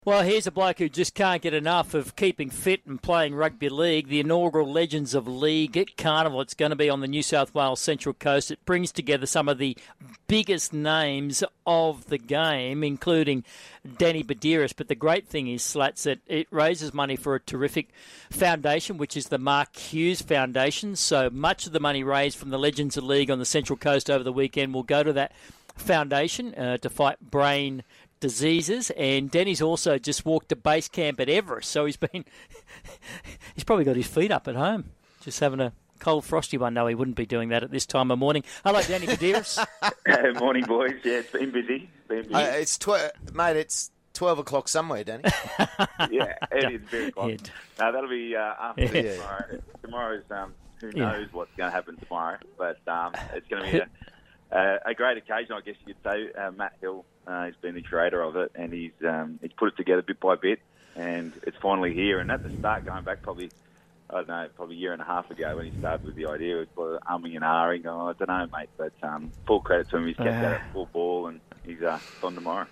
Well, here's a bloke who just can't get enough of keeping fit and playing rugby league. The inaugural Legends of League Carnival. It's going to be on the New South Wales Central Coast. It brings together some of the biggest names of the game, including Danny Badiris. But the great thing is, Slats, that it raises money for a terrific foundation, which is the Mark Hughes Foundation. So much of the money raised from the Legends of League on the Central Coast over the weekend will go to that foundation to fight brain diseases. And Danny's also just walked to base camp at Everest, so he's probably got his feet up at home, just having a cold frosty one. No, he wouldn't be doing that at this time of morning. Hello, Danny Badiris. Morning, boys. Yeah, it's been busy. It's 12 o'clock somewhere, Danny. Yeah, it is very close. No, that'll be after tomorrow. Tomorrow's who knows what's going to happen tomorrow, but it's going to be a great occasion, I guess you could say. Matt Hill, he's been the creator of it, and he's put it together bit by bit, and it's finally here. And at the start, going back probably a year and a half ago when he started with the idea, it was umming and ahhing. Oh, I don't know, mate, but full credit to him. He's kept that at full ball, and he's on tomorrow.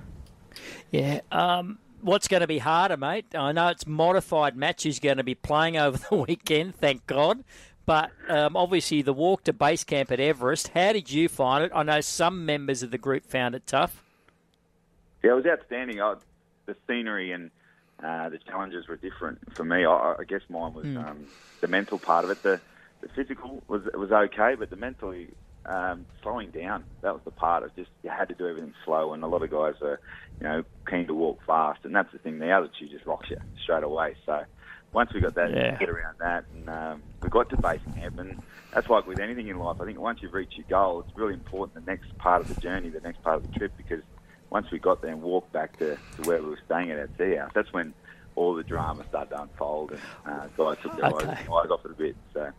Yeah. What's going to be harder, mate? I know it's modified matches going to be playing over the weekend, thank God. But obviously the walk to base camp at Everest, how did you find it? I know some members of the group found it tough. Yeah, it was outstanding. The scenery and the challenges were different for me. I guess mine was the mental part of it. The physical was okay, but the mentally slowing down, that was the part of just you had to do everything slow, and a lot of guys are keen to walk fast, and that's the thing. The altitude just rocks you straight away. So once we got that, get around that, and we got to base camp, and that's like with anything in life. I think once you've reached your goal, it's really important the next part of the journey, the next part of the trip, because once we got there and walked back to where we were staying at our tea house, that's when all the drama started to unfold, and guys took their eyes off it a bit. So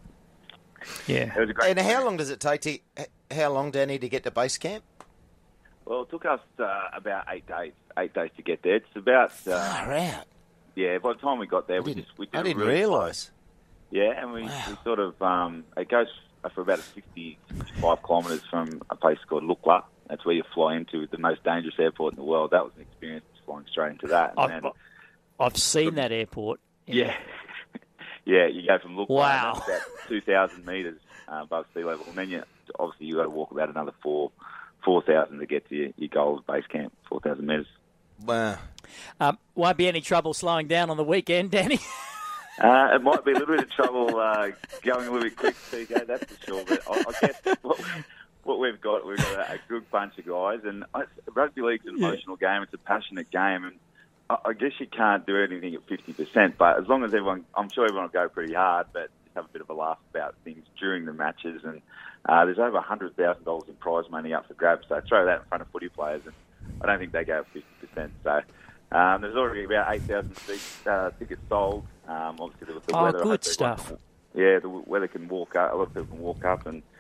yeah, it was a great. And how long does it take how long, Danny, to get to base camp? Well, it took us about 8 days. 8 days to get there. It's about far out. Yeah, by the time we got there, I didn't realise. Yeah, and we sort of, it goes for about 65 kilometres from a place called Lukla. That's where you fly into the most dangerous airport in the world. That was an experience, flying straight into that. I've seen that airport. Yeah. Yeah, you go from Lukla, wow, that's about 2,000 metres above sea level. And then you've got to walk about another 4,000 to get to your goal base camp, 4,000 metres. Wow. Won't be any trouble slowing down on the weekend, Danny. It might be a little bit of trouble going a little bit quick, TK, that's for sure. But I guess what we've got a good bunch of guys. And rugby league's an emotional game. It's a passionate game. And I guess you can't do anything at 50%. But as long as I'm sure everyone will go pretty hard, but just have a bit of a laugh about things during the matches. And there's over $100,000 in prize money up for grabs. So throw that in front of footy players, and I don't think they go 50%. So there's already about 8,000 tickets sold. Obviously, with the weather. Good stuff. The weather can walk up. A lot of people can walk up, and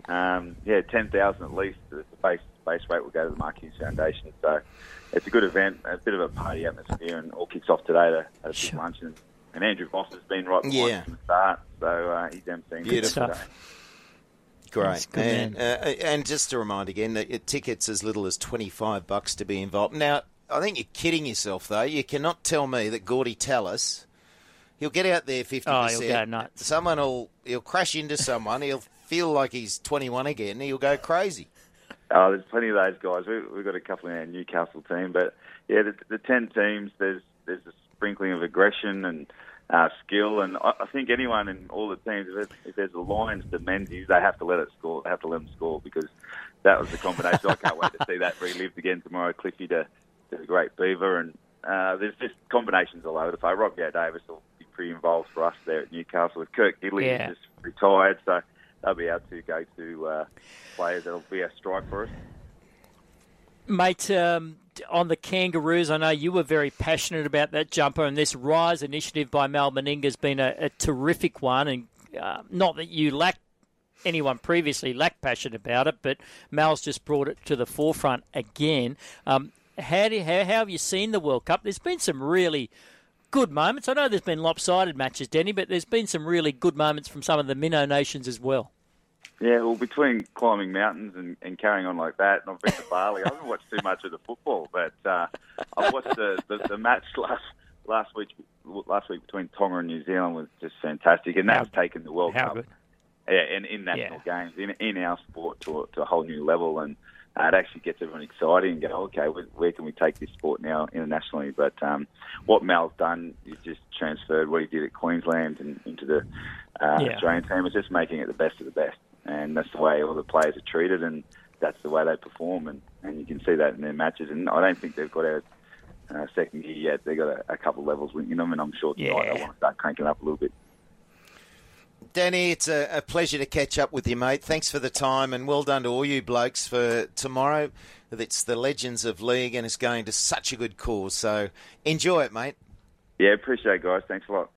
10,000 at least. The base rate will go to the Mark Hughes Foundation. So it's a good event, a bit of a party atmosphere, and all kicks off today to have a big lunch. And Andrew Voss has been right behind from the start, so he's emceeing good stuff. Today. Great. And just to remind again that your tickets as little as $25 to be involved. Now, I think you're kidding yourself, though. You cannot tell me that Gordy Tallis, he'll get out there 50%. Oh, he'll go nuts. He'll crash into someone. He'll feel like he's 21 again. He'll go crazy. Oh, there's plenty of those guys. We've got a couple in our Newcastle team. But, yeah, the 10 teams, there's a sprinkling of aggression and skill. And I think anyone in all the teams, if there's a Lions to Menzies, they have to let it score. They have to let them score, because that was the combination. I can't wait to see that relived again tomorrow. Cliffy to the great Beaver. And there's just combinations all over the place. Robbie Davis will be pretty involved for us there at Newcastle. With Kirk Gidley, who's just retired. So they'll be our two go-to players. That'll be a strike for us. Mate, on the Kangaroos, I know you were very passionate about that jumper, and this Rise initiative by Mal Meninga has been a terrific one. And not that you anyone previously lacked passion about it, but Mal's just brought it to the forefront again. How have you seen the World Cup? There's been some really good moments. I know there's been lopsided matches, Denny, but there's been some really good moments from some of the minnow nations as well. Yeah, well, between climbing mountains and carrying on like that, and I've been to Bali, I haven't watched too much of the football, but I watched the match last week between Tonga and New Zealand was just fantastic, and that's taken the World Cup, and in national games, in our sport to a whole new level, and it actually gets everyone excited and go, okay, where can we take this sport now internationally? But what Mal's done is just transferred what he did at Queensland and into the Australian team. It's just making it the best of the best. And that's the way all the players are treated, and that's the way they perform. And you can see that in their matches. And I don't think they've got a second gear yet. They've got a couple of levels in them, and I'm sure tonight they want to start cranking up a little bit. Danny, it's a pleasure to catch up with you, mate. Thanks for the time, and well done to all you blokes for tomorrow. It's the Legends of League, and it's going to such a good cause. So enjoy it, mate. Yeah, appreciate it, guys. Thanks a lot.